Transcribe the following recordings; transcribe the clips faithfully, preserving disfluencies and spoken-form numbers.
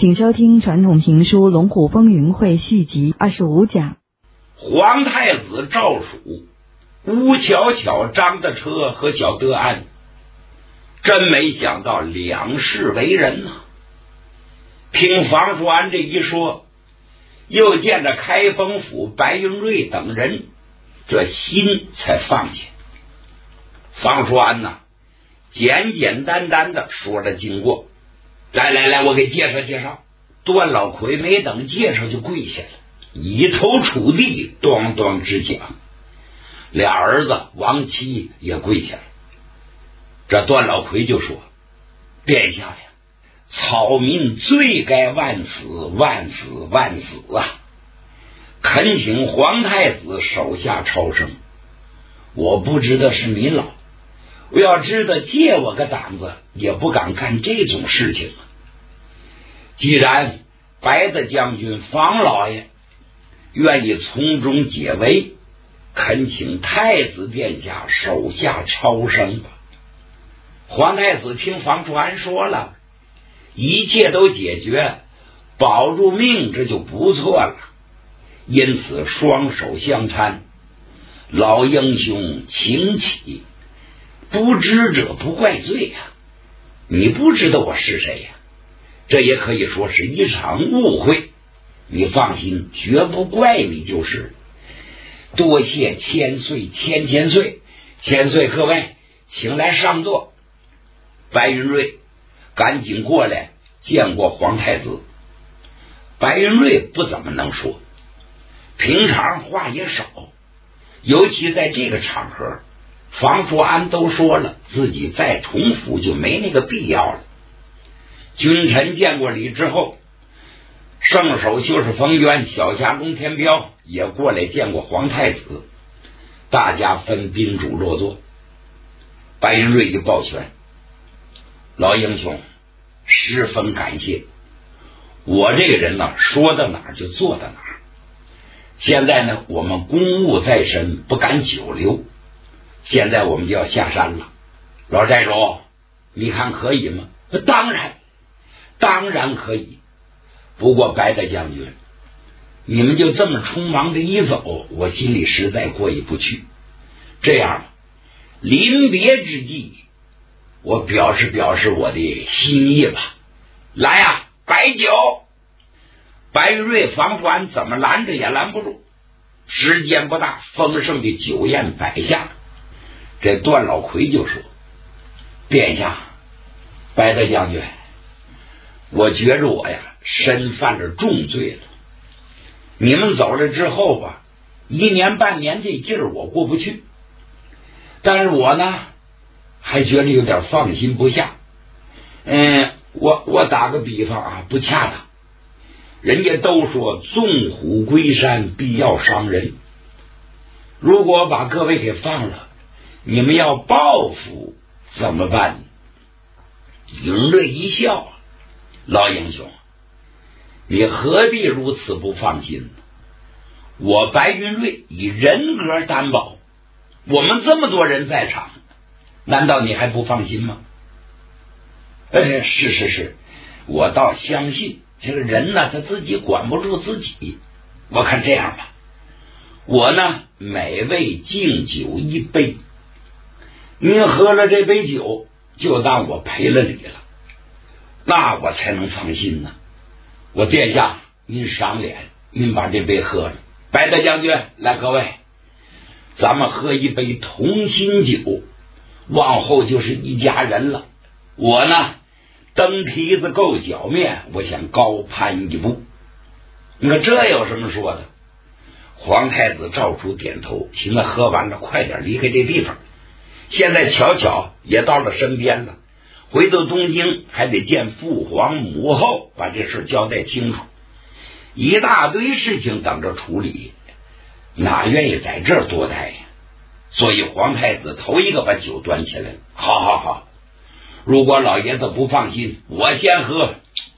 请收听传统评书《龙虎风云会》续集二十五讲。 皇太子赵曙、吴巧巧、张德车和小德安，真没想到两世为人呐、啊！听房叔安这一说，又见着开封府白云瑞等人，这心才放下。房叔安呐、啊，简简单单的说了经过。来来来，我给介绍介绍。段老奎没等介绍就跪下了，一头触地，咚咚直响。俩儿子王七也跪下了。这段老奎就说：“殿下呀，草民罪该万死，万死，万死啊！恳请皇太子手下超生。我不知道是您老，我要知道借我个胆子，也不敢干这种事情啊。既然白的将军房老爷愿意从中解围，恳请太子殿下手下超生吧。”皇太子听房叔安说了，一切都解决，保住命这就不错了，因此双手相搀，老英雄请起，不知者不怪罪呀、啊。你不知道我是谁呀、啊？这也可以说是一场误会，你放心，绝不怪你就是。多谢千岁千千岁，千岁各位请来上座。白云瑞赶紧过来见过皇太子。白云瑞不怎么能说，平常话也少，尤其在这个场合，房叔安都说了，自己再重复就没那个必要了。君臣见过礼之后，圣手就是冯渊、小侠龙天彪也过来见过皇太子，大家分宾主落座。白云瑞就抱拳：“老英雄，十分感谢。我这个人呢，说到哪儿就做到哪儿。现在呢，我们公务在身，不敢久留。现在我们就要下山了。老寨主，你看可以吗？”“当然，当然可以。不过白大将军，你们就这么匆忙的一走，我心里实在过意不去。这样，临别之际，我表示表示我的心意吧。来啊，摆酒！”白玉瑞、房叔安怎么拦着也拦不住，时间不大，丰盛的酒宴摆下。这段老奎就说：“殿下，白大将军，我觉着我呀身犯了重罪了。你们走了之后吧，一年半年这劲儿我过不去，但是我呢还觉得有点放心不下。嗯，我我打个比方啊，不恰当。人家都说纵虎归山必要伤人，如果把各位给放了，你们要报复怎么办？”云瑞一笑：“老英雄，你何必如此不放心呢？我白云瑞以人格担保，我们这么多人在场，难道你还不放心吗？”“哎，是是是，我倒相信这个人呢，他自己管不住自己。我看这样吧，我呢每位敬酒一杯，您喝了这杯酒，就当我赔了礼了，那我才能放心呢。我殿下您赏脸，您把这杯喝了。白大将军，来，各位，咱们喝一杯同心酒，往后就是一家人了。我呢蹬蹄子够脚面，我想高攀一步。你说这有什么说的？”皇太子赵曙点头，现在喝完了，快点离开这地方。现在巧巧也到了身边了，回到东京还得见父皇母后，把这事交代清楚。一大堆事情等着处理，哪愿意在这儿多待呀？所以皇太子头一个把酒端起来了。好好好，如果老爷子不放心，我先喝。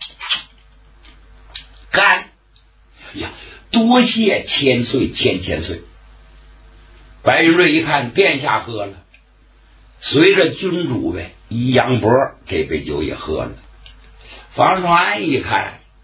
干！呀，多谢千岁千千岁。白云瑞一看殿下喝了，随着君主呗一扬脖，这杯酒也喝了。房叔安一看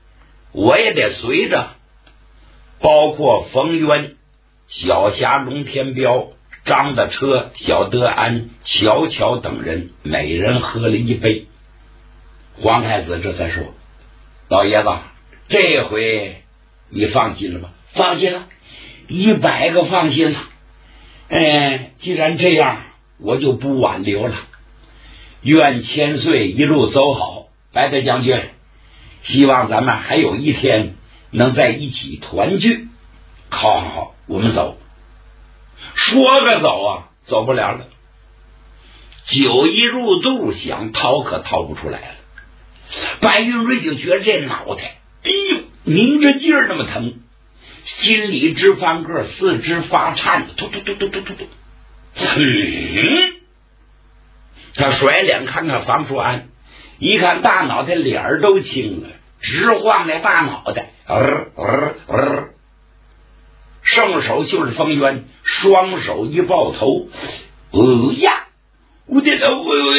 我也得随着，包括冯渊、小侠龙天彪、张大车、小德安、乔乔等人每人喝了一杯。皇太子这才说：老爷子，这回你放心了吧？放心了，一百个放心了。哎，既然这样，我就不挽留了。愿千岁一路走好，白德将军，希望咱们还有一天能在一起团聚。好好好，我们走。说个走啊，走不了了。酒一入肚，想逃可逃不出来了。白云瑞就觉得这脑袋，哎呦，拧着劲儿那么疼，心里直翻个，四肢发颤，突突突突突突突。嗯，他甩脸看看房叔安，一看大脑袋脸儿都青了，直晃那大脑袋，呃呃呃，圣手就是冯渊，双手一抱头，呃呀，我的我我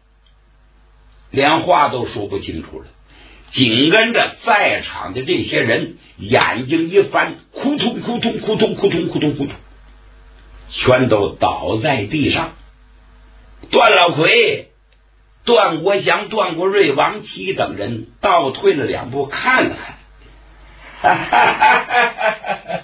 连话都说不清楚了。紧跟着在场的这些人眼睛一翻，扑通扑通扑通扑通扑通扑通，全都倒在地上。段老奎、段国祥、段国瑞、王七等人倒退了两步看了看，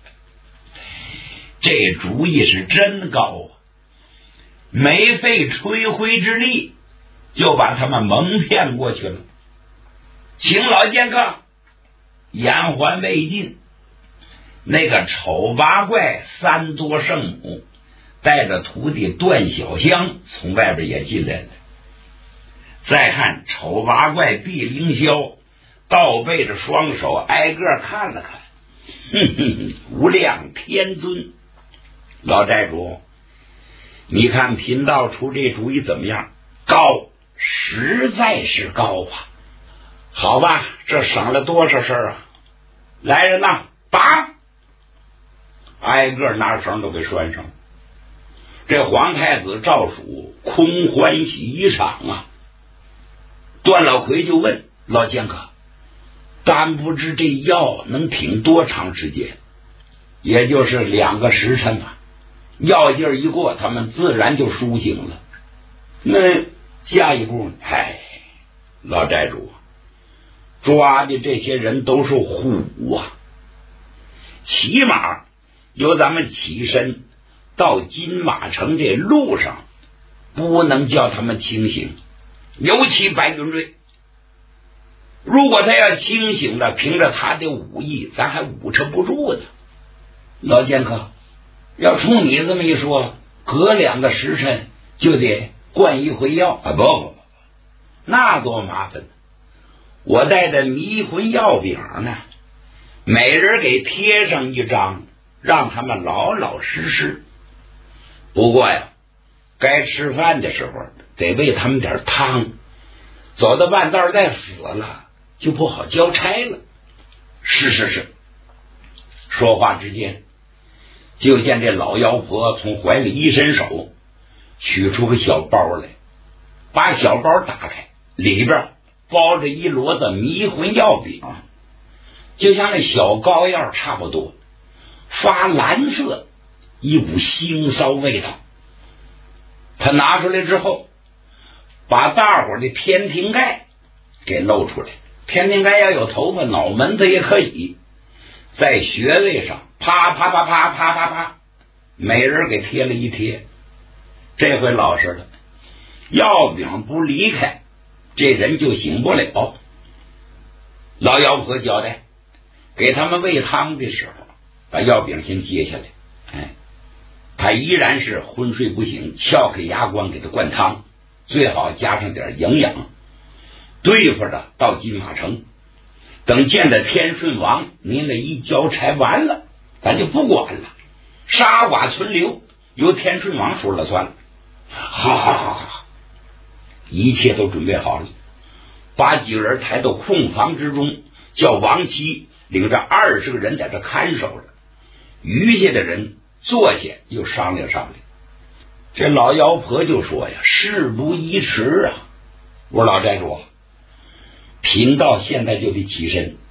这主意是真高啊！没费吹灰之力就把他们蒙骗过去了。请老剑客，言还未尽，那个丑八怪三多圣母带着徒弟段小香从外边也进来了。再看丑八怪毕凌霄倒背着双手挨个看了看，哼哼，无量天尊，老寨主，你看贫道出这主意怎么样？高，实在是高啊！好吧，这省了多少事儿啊！来人呐，绑！挨个拿绳都给拴上。这皇太子赵曙空欢喜一场啊！段老奎就问老剑客，但不知这药能挺多长时间？也就是两个时辰吧。药劲儿一过，他们自然就苏醒了。那下一步，嗨，老寨主，抓的这些人都是虎啊，起码由咱们起身到金马城这路上，不能叫他们清醒。尤其白云瑞，如果他要清醒了，凭着他的武艺，咱还捂持不住呢。老剑客，要冲你这么一说，隔两个时辰就得灌一回药啊！不不不，那多麻烦！我带的迷魂药饼呢，每人给贴上一张，让他们老老实实。不过呀，该吃饭的时候得喂他们点汤，走到半道再死了就不好交差了。是是是。说话之间，就见这老妖婆从怀里一伸手，取出个小包来，把小包打开，里边包着一摞子迷魂药饼，就像那小膏药差不多，发蓝色，一股腥骚味道。他拿出来之后，把大伙的天庭盖给露出来。天庭盖要有头发，脑门子也可以，在穴位上啪啪啪啪啪啪啪，每人给贴了一贴。这回老实了，药饼不离开，这人就醒不了。老妖婆交代，给他们喂汤的时候，把药饼先揭下来，哎，他依然是昏睡不醒，撬开牙关给他灌汤，最好加上点营养，对付着到金马城。等见了天顺王，您这一交差完了，咱就不管了，杀剐存留由天顺王说了算了。好好好好，一切都准备好了，把几个人抬到空房之中，叫王七领着二十个人在这看守着，余下的人坐下又商量商量。这老妖婆就说呀，事不宜迟啊！我说老寨主，贫道现在就得起身，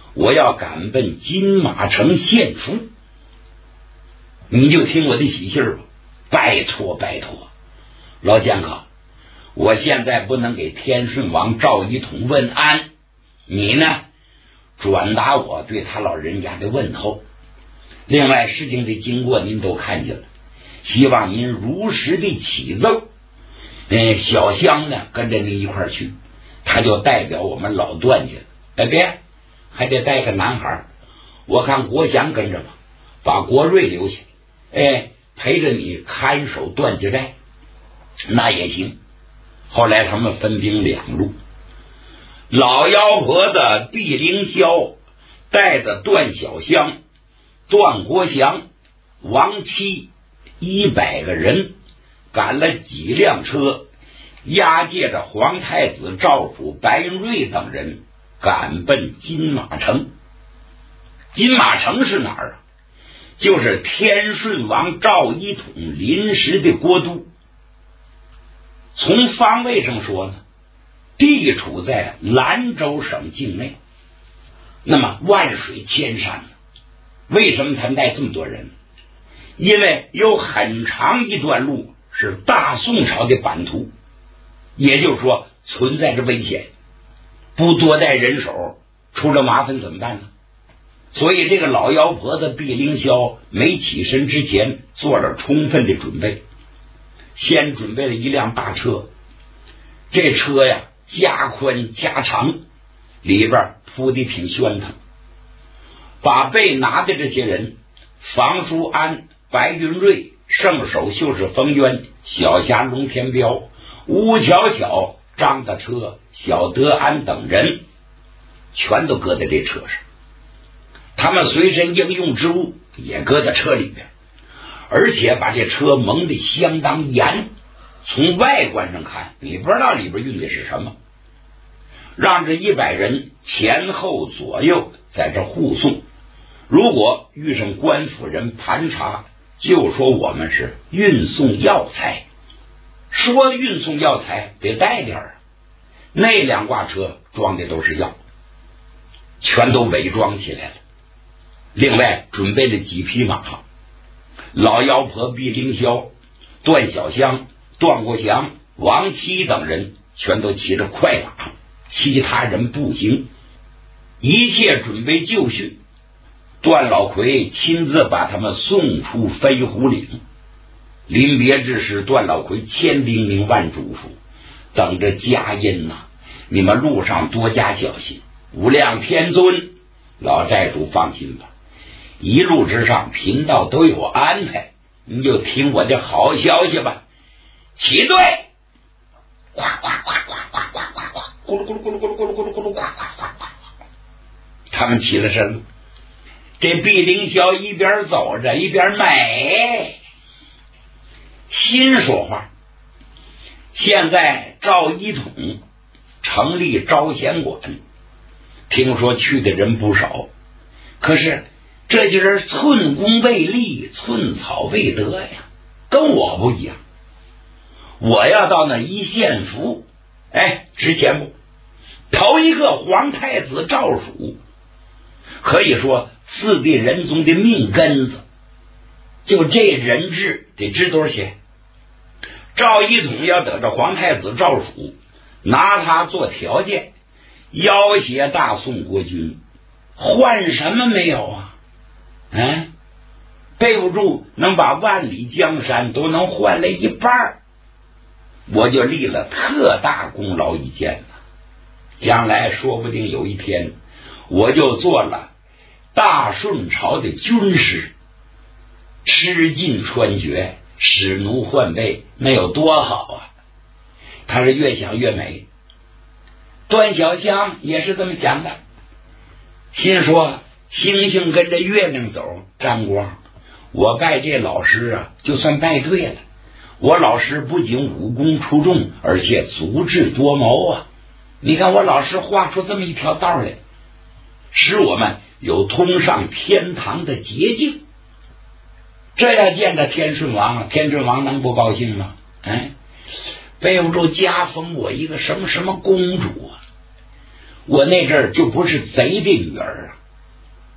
我要赶奔金马城献俘。你就听我的喜信吧，拜托拜托，老剑客，我现在不能给天顺王赵一统问安，你呢转达我对他老人家的问候。另外事情的经过您都看见了，希望您如实的启奏。嗯，小香呢跟着您一块儿去，他就代表我们老段家了。哎，别还得带个男孩，我看国祥跟着吧，把国瑞留下，哎，陪着你看守段家寨，那也行。后来他们分兵两路，老妖婆子毕凌霄带着段小香、段国祥、王七一百个人，赶了几辆车，押解着皇太子赵府白云瑞等人赶奔金马城。金马城是哪儿啊？就是天顺王赵一统临时的国都。从方位上说呢，地处在兰州省境内。那么万水千山，为什么他带这么多人？因为有很长一段路是大宋朝的版图，也就是说存在着危险，不多带人手，出了麻烦怎么办呢？所以这个老妖婆子毕凌霄没起身之前做了充分的准备，先准备了一辆大车，这车呀加宽加长，里边铺的挺宣腾，把被拿的这些人房叔安、白云瑞、圣手就是冯渊、小侠龙天彪、吴巧巧、张大车、小德安等人全都搁在这车上，他们随身应用之物也搁在车里边，而且把这车蒙得相当严，从外观上看你不知道里边运的是什么，让这一百人前后左右在这护送，如果遇上官府人盘查，就说我们是运送药材，说运送药材得带点儿，那两挂车装的都是药，全都伪装起来了。另外准备了几匹马，老妖婆毕凌霄、段小香、段国祥、王七等人全都骑着快马，其他人步行，一切准备就绪。段老奎亲自把他们送出飞虎岭，临别之时，段老奎千叮咛万嘱咐，等着佳音呐、啊，你们路上多加小心，无量天尊，老寨主放心吧，一路之上贫道都有安排，你就听我的好消息吧。起队！呱呱呱呱呱呱呱呱，咕噜咕噜咕噜咕噜咕噜咕噜咕噜呱呱呱呱，他们起了身。这毕凌霄一边走着一边美，心说话。现在赵一统成立招贤馆，听说去的人不少，可是这些人寸功未立，寸草未得呀，跟我不一样。我要到那一献俘，哎，值钱不？头一个皇太子赵曙，可以说四帝仁宗的命根子，就这人质得值多少钱？赵一统要得着皇太子赵曙，拿他做条件，要挟大宋国君，换什么没有啊？嗯，备不住能把万里江山都能换来一半，我就立了特大功劳一件了。将来说不定有一天，我就做了大顺朝的军师，吃尽穿绝，使奴换辈，那有多好啊！他是越想越美。段小香也是这么想的，心说星星跟着月亮走，沾光，我拜这老师啊，就算拜对了。我老师不仅武功出众，而且足智多谋啊！你看我老师画出这么一条道来，使我们有通上天堂的捷径。这要见着天顺王，天顺王能不高兴吗？哎，背不住加封我一个什么什么公主啊！我那阵儿就不是贼的女儿啊，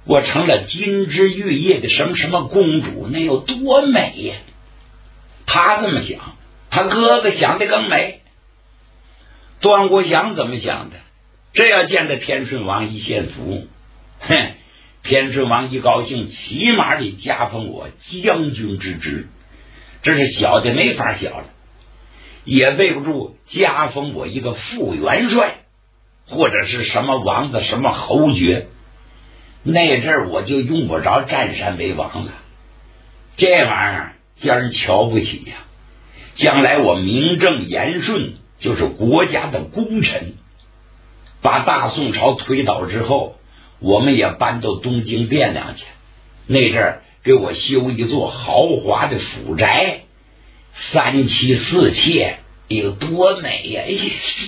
我成了金枝玉叶的什么什么公主，那有多美呀！他这么想，他哥哥想的更美。段国祥怎么想的？这要见着天顺王一献俘，哼，天顺王一高兴，起码得加封我将军之职，这是小的没法小了，也备不住加封我一个副元帅，或者是什么王子什么侯爵。那阵儿我就用不着占山为王了，这玩意儿叫人瞧不起呀。将来我名正言顺，就是国家的功臣。把大宋朝推倒之后，我们也搬到东京汴梁去。那阵儿给我修一座豪华的府宅，三妻四妾，有多美呀！哎，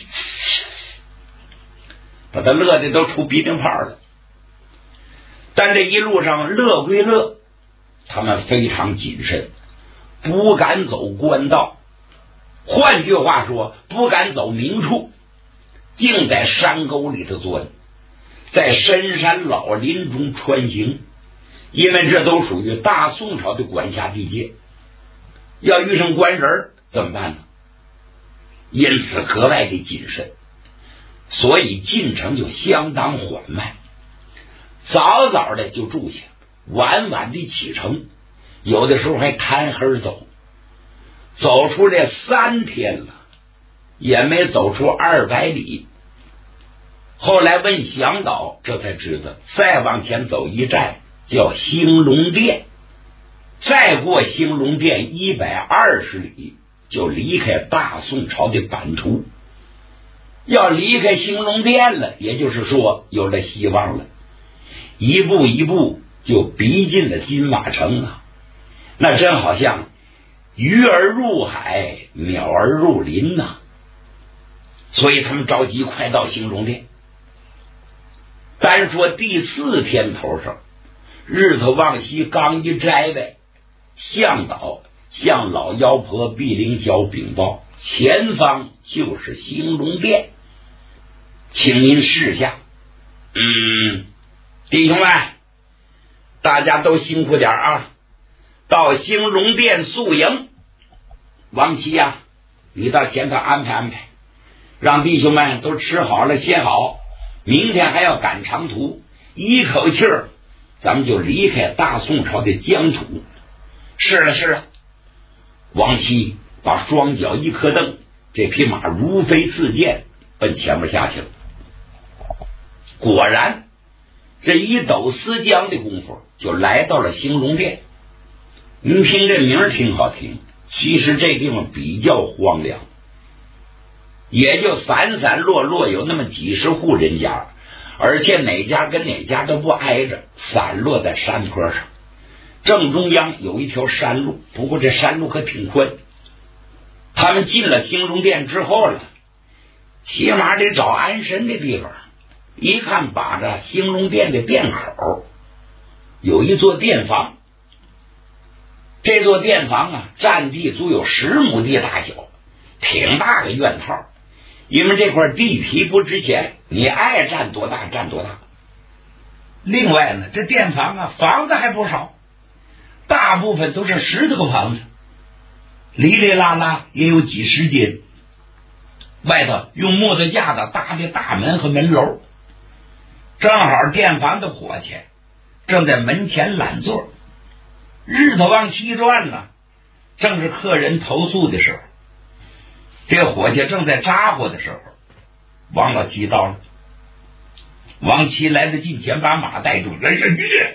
把他乐的都出鼻涕泡了。但这一路上乐归乐，他们非常谨慎，不敢走官道，换句话说，不敢走明处，竟在山沟里头钻，在深山老林中穿行，因为这都属于大宋朝的管辖地界，要遇上官人怎么办呢？因此格外的谨慎，所以进程就相当缓慢，早早的就住下，晚晚的启程，有的时候还贪黑走，走出来三天了，也没走出二百里。后来问向导，这才知道再往前走一站叫兴隆殿，再过兴隆殿一百二十里就离开大宋朝的版图。要离开兴隆殿了，也就是说有了希望了，一步一步就逼近了金马城啊！那真好像鱼儿入海，鸟儿入林呐、啊。所以他们着急快到兴隆殿。单说第四天头上，日头往西刚一摘呗，向导向老妖婆碧凌霄禀报，前方就是兴隆殿，请您示下。嗯，弟兄们，大家都辛苦点啊，到兴隆殿宿营。王七呀、啊，你到前头安排安排，让弟兄们都吃好了歇好，明天还要赶长途，一口气儿咱们就离开大宋朝的疆土。是了是了。王七把双脚一磕蹬，这匹马如飞似箭奔前面下去了。果然这一斗丝江的功夫就来到了兴隆殿。您听这名儿挺好听，其实这地方比较荒凉，也就散散落落有那么几十户人家，而且哪家跟哪家都不挨着，散落在山坡上。正中央有一条山路，不过这山路可挺宽。他们进了兴隆殿之后了，起码得找安身的地方。一看把着兴隆殿的殿口有一座殿房，这座殿房啊，占地足有十亩地大小，挺大的院套。因为这块地皮不值钱，你爱占多大占多大。另外呢，这殿房啊，房子还不少，大部分都是石头房子，哩哩啦啦也有几十间。外头用木头架子搭的大门和门楼，正好殿房的伙计正在门前懒坐，日头往西转呢，正是客人投宿的时候。这伙计正在扎呼的时候，王老七到了。王七来到近前，把马带住。哎呀，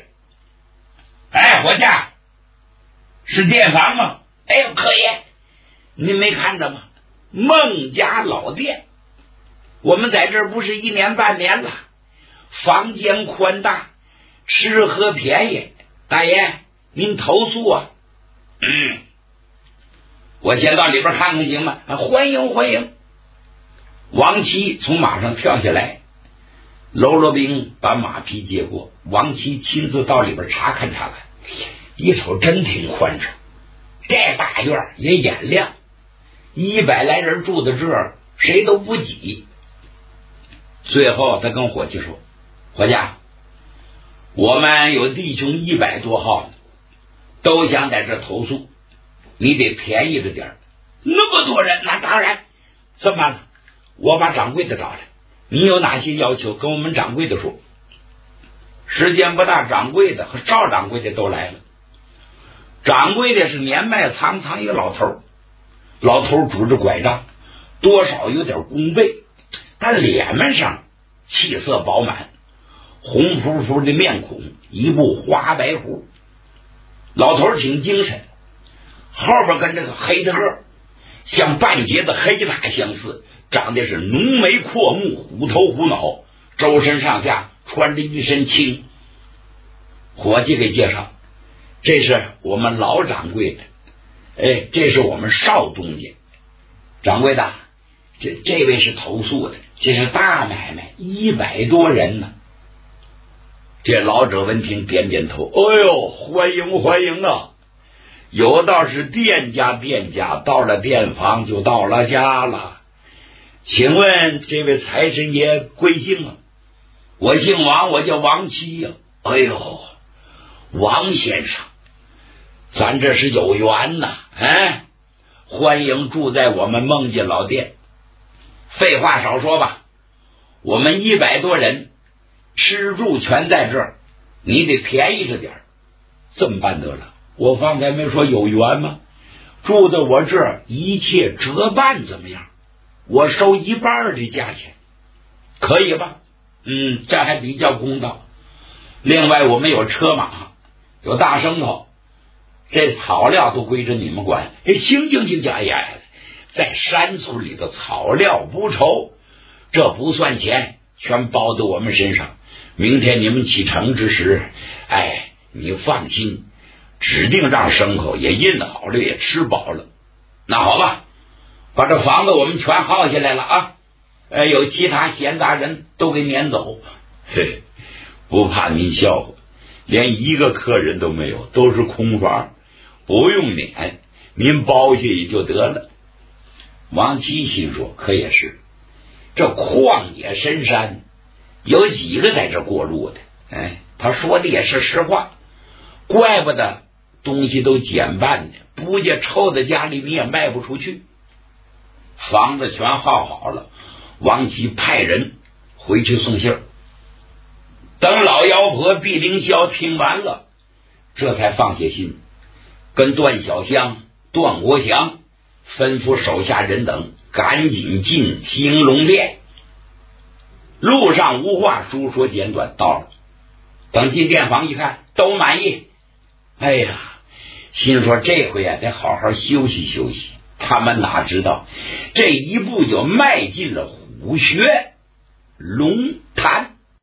哎，伙计，是殿房吗？哎呦，可爷，您没看着吗？孟家老店，我们在这儿不是一年半年了，房间宽大，吃喝便宜。大爷，您投宿啊？嗯。我先到里边看看行吗？欢迎欢迎。王七从马上跳下来，喽啰兵把马匹接过，王七亲自到里边查看查看，一瞅真挺宽敞，这大院也眼亮，一百来人住在这儿，谁都不挤。最后他跟伙计说：伙计， 我们有弟兄一百多号，都想在这投诉，你得便宜着点。那么多人，那当然。这么办呢？我把掌柜的找来，你有哪些要求跟我们掌柜的说。时间不大，掌柜的和赵掌柜的都来了。掌柜的是年迈苍苍一个老头，老头拄着拐杖，多少有点弓背，但脸面上气色饱满，红扑扑的面孔，一部花白胡。老头挺精神，后边跟这个黑的个像半截的黑马相似，长得是浓眉阔目，虎头虎脑，周身上下穿着一身青。伙计给介绍，这是我们老掌柜的，哎，这是我们少东家。掌柜的，这这位是投诉的，这是大买卖，一百多人呢。这老者闻听点点头，哎呦，欢迎欢迎啊！有道是店家店家，到了店房就到了家了。请问这位财神爷贵姓啊？我姓王，我叫王七呀、啊。哎呦，王先生，咱这是有缘呐！哎，欢迎住在我们梦见老店。废话少说吧，我们一百多人，吃住全在这儿，你得便宜着点儿。这么办得了？我方才没说有缘吗？住在我这儿，一切折半怎么样？我收一半的价钱，可以吧？嗯，这还比较公道。另外，我们有车马，有大牲口，这草料都归着你们管。哎，行行行行，哎呀，在山村里的草料不愁，这不算钱，全包在我们身上。明天你们启程之时，哎，你放心。指定让牲口也印好了，也吃饱了。那好吧，把这房子我们全耗下来了啊！呃，有其他闲杂人都给撵走。嘿，不怕您笑话，连一个客人都没有，都是空房，不用撵，您包下也就得了。王七心说，可也是，这旷野深山，有几个在这过路的？哎，他说的也是实话，怪不得。东西都减半的，不家臭在家里你也卖不出去。房子全耗好了，王七派人回去送信儿。等老妖婆毕凌霄听完了，这才放下心，跟段小香、段国祥吩咐手下人等赶紧进兴隆殿。路上无话，书说简短，到了。等进店房一看，都满意。哎呀，心说这回啊得好好休息休息。他们哪知道这一步就迈进了虎穴龙潭。